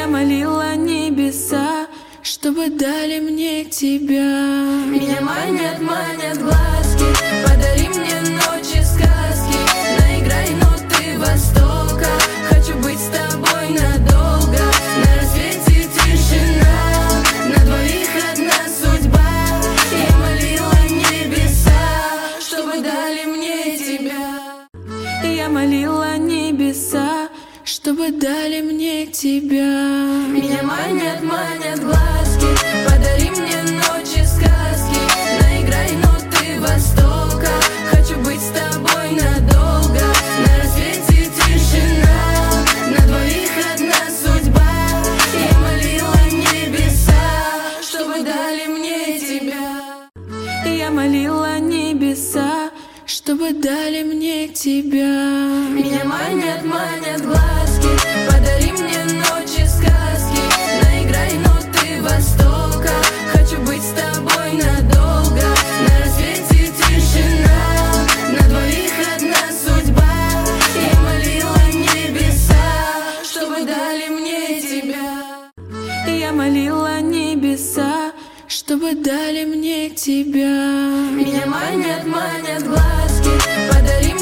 Я молила небеса, чтобы дали мне тебя. Меня манят глазки, подари мне ночи сказки. Наиграй ноты Востока, хочу быть с тобой надолго. На рассвете тишина, на двоих одна судьба. Я молила небеса, чтобы дали мне тебя. Я молила небеса, чтобы дали мне тебя. Меня манят глазки, подари мне ночи сказки. Наиграй ноты Востока, хочу быть с тобой надолго. На рассвете тишина, на двоих одна судьба. Я молила небеса, чтобы дали мне тебя. Я молила небеса, чтобы дали мне тебя. Меня манят глазки, подари мне ночи сказки. Наиграй ноты Востока, хочу быть с тобой надолго. На рассвете тишина, на двоих одна судьба. Я молила небеса, чтобы дали мне тебя. Я молила небеса, чтобы дали мне тебя. Меня манят глазки.